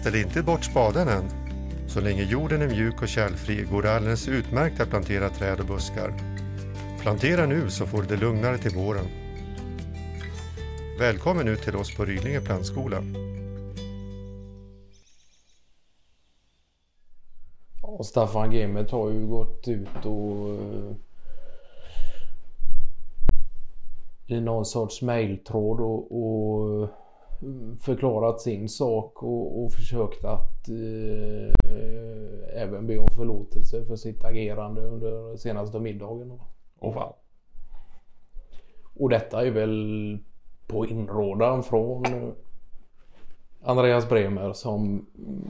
Ställ inte bort spaden än. Så länge jorden är mjuk och kärlfri går det alldeles utmärkt att plantera träd och buskar. Plantera nu så får du det lugnare till våren. Välkommen ut till oss på Rydlinge plantskola. Och Staffan Gemet har ju gått ut och i någon sorts mejltråd och förklarat sin sak och försökt att även be om förlåtelse för sitt agerande under senaste middagen. Fan. Och detta är väl på inrådan från Andreas Bremer som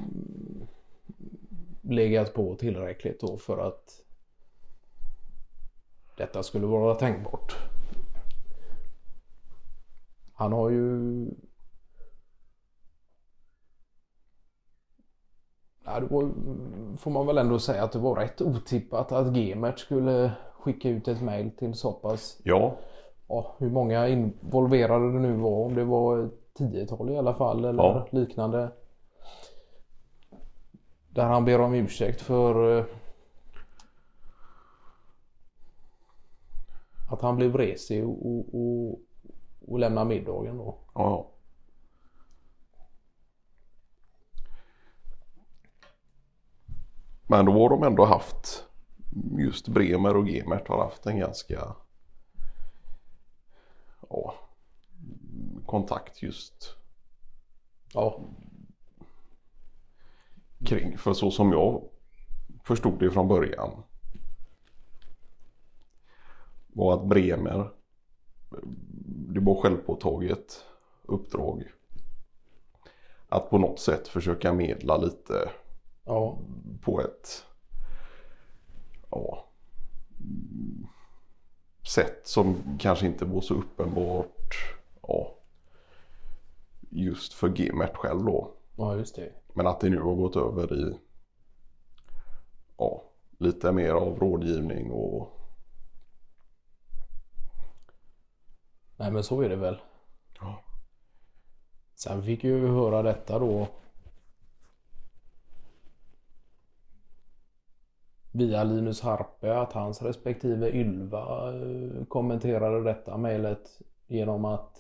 legat på tillräckligt då för att detta skulle vara tänkbart. Han har ju det var, får man väl ändå säga att det var rätt otippat att Gemert skulle skicka ut ett mejl till så pass. Ja, Hur många involverade det nu var, om det var 10-tal i alla fall eller liknande. Där han ber om ursäkt för att han blev resig och lämna middagen då. Ja. Men då har de ändå haft, just Bremer och Gemert har haft en ganska kontakt just kring, för så som jag förstod det från början var att Bremer, det var självpåtaget uppdrag att på något sätt försöka medla lite på ett sätt som kanske inte var så uppenbart just för Gemert själv då. Ja, just det. Men att det nu har gått över i lite mer av rådgivning och... Nej, men så är det väl. Ja. Sen fick ju höra detta då via Linus Harpe att hans respektive Ylva kommenterade detta mejlet genom att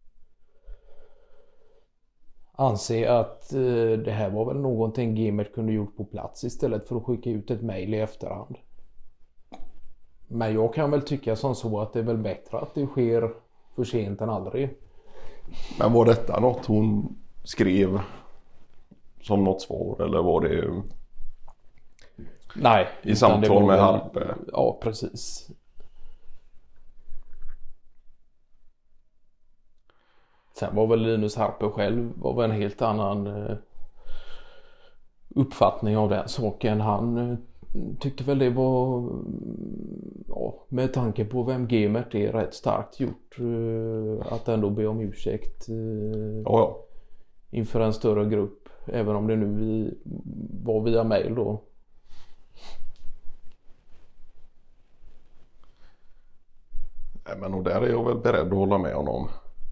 anse att det här var väl någonting Gemert kunde gjort på plats istället för att skicka ut ett mejl i efterhand. Men jag kan väl tycka som så att det är väl bättre att det sker för sent än aldrig. Men var detta något hon skrev som något svar eller var det... Nej. I samtal med Harpe? Ja, precis. Sen var väl Linus Harpe själv var väl en helt annan uppfattning av den saken. Han tyckte väl det var, med tanke på vem Gemert är, rätt starkt gjort att ändå be om ursäkt inför en större grupp. Även om det nu var via mejl då. Nej, men och där är jag väl beredd att hålla med honom.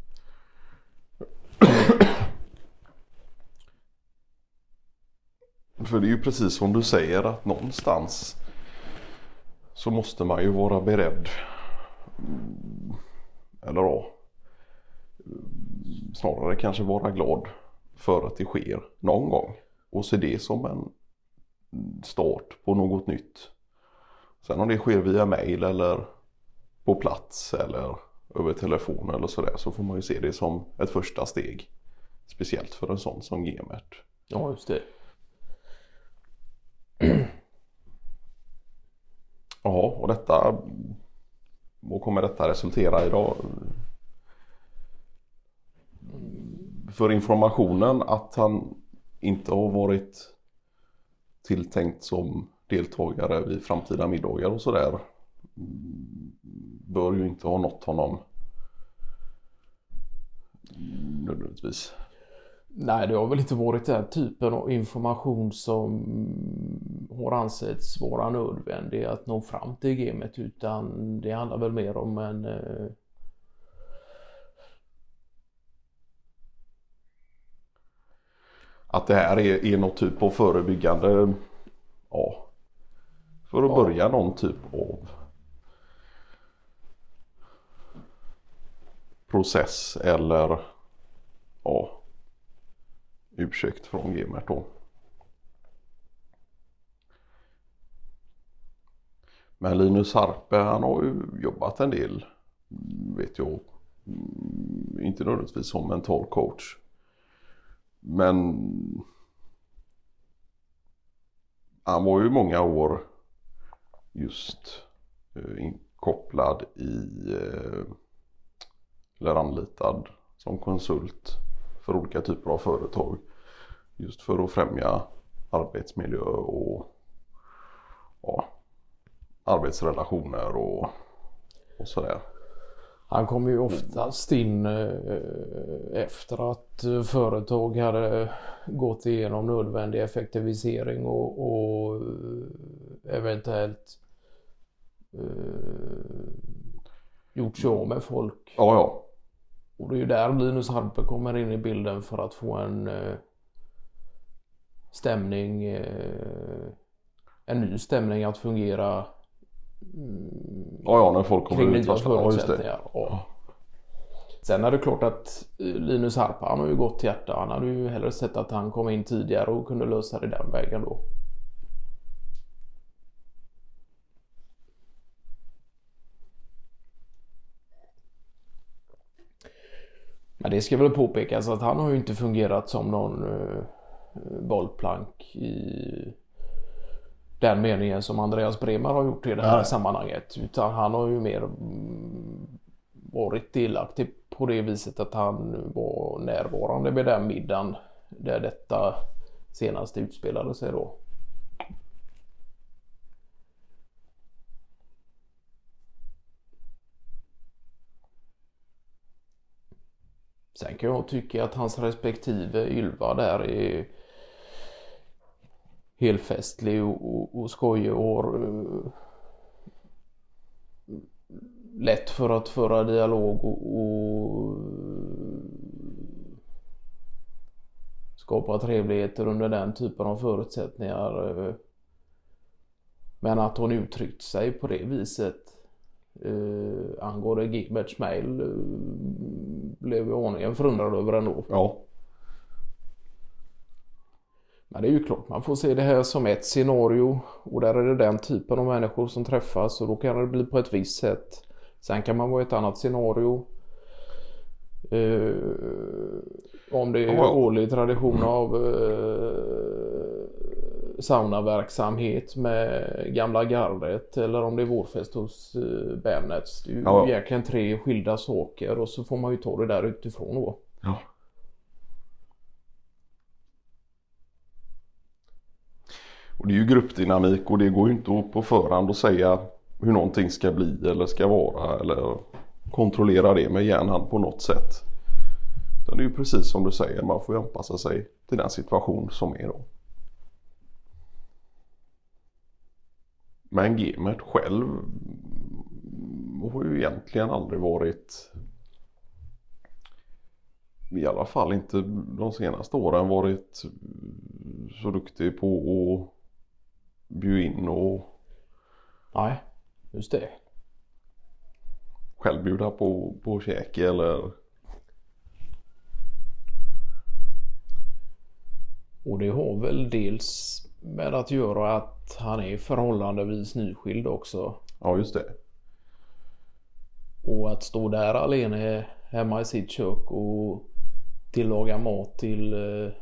För det är ju precis som du säger att någonstans så måste man ju vara beredd eller snarare kanske vara glad för att det sker någon gång och se det som en start på något nytt. Sen om det sker via mejl eller på plats eller över telefon eller sådär, så får man ju se det som ett första steg. Speciellt för en sån som Gemert. Ja, just det. Ja, och detta, vad kommer detta resultera i då? För informationen att han inte har varit tilltänkt som deltagare vid framtida middagar och sådär bör ju inte ha nått honom nödvändigtvis. Nej, det har väl inte varit den typen av information som har ansetts vara nödvändig att nå fram till gamet, utan det handlar väl mer om en att det här är något typ av förebyggande, ja, för att börja någon typ av process eller ja, ursäkt från Gemert då. Men Linus Harpe, han har ju jobbat en del, vet jag, inte nödvändigtvis som mental coach. Men han var ju många år just inkopplad eller anlitad som konsult för olika typer av företag. Just för att främja arbetsmiljö och ja, arbetsrelationer och sådär. Han kom ju oftast in efter att företag hade gått igenom nödvändig effektivisering och eventuellt gjort sig av med folk. Ja. Och det är ju där Linus Harpe kommer in i bilden för att få en stämning, en ny stämning att fungera. Ja, när folk kommer kring ut nya först. Ja, just det. Ja. Sen är det klart att Linus Harpe, han har ju gått hjärta. Han hade ju hellre sett att han kom in tidigare och kunde lösa det den vägen då. Men det ska väl påpekas att han har ju inte fungerat som någon bollplank i den meningen som Andreas Bremer har gjort i det här sammanhanget. Utan han har ju mer varit delaktig på det viset att han var närvarande vid den middagen där detta senast utspelade sig då. Sen kan jag tycka att hans respektive Ylva där är helt festlig och skojig och lätt för att föra dialog och skapa trevligheter under den typen av förutsättningar. Men att hon uttryckt sig på det viset angående Gemerts mail blev jag aningen förundrad över ändå. Ja. Men det är ju klart, man får se det här som ett scenario och där är det den typen av människor som träffas och då kan det bli på ett visst sätt. Sen kan man vara ett annat scenario. Om det är årlig tradition av saunaverksamhet med gamla gardet eller om det är vårfest hos Bennets. Det är ju egentligen tre skilda saker och så får man ju ta det där utifrån då. Ja. Och det är ju gruppdynamik och det går ju inte på förhand att säga hur någonting ska bli eller ska vara eller kontrollera det med järnhand på något sätt. Det är ju precis som du säger, man får ju anpassa sig till den situation som är då. Men Gemert själv har ju egentligen aldrig varit, i alla fall inte de senaste åren, varit så duktig på att bjuda in och nej, just det. Själv bjuda på käke eller. Och det har väl dels med att göra att han är förhållandevis nyskild också. Ja, just det. Och att stå där alene hemma i sitt kök och tillaga mat till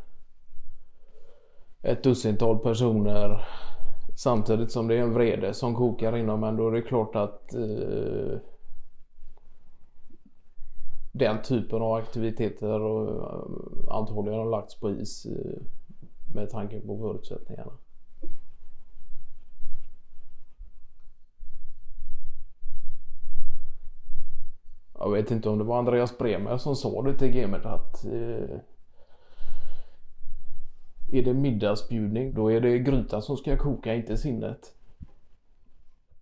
ett dussintal personer samtidigt som det är en vrede som kokar inom en, då är det klart att den typen av aktiviteter antagligen har lagts på is med tanke på förutsättningarna. Jag vet inte om det var Andreas Bremer som sa det till Gemert att är det middagsbjudning då är det grytan som ska koka, inte sinnet.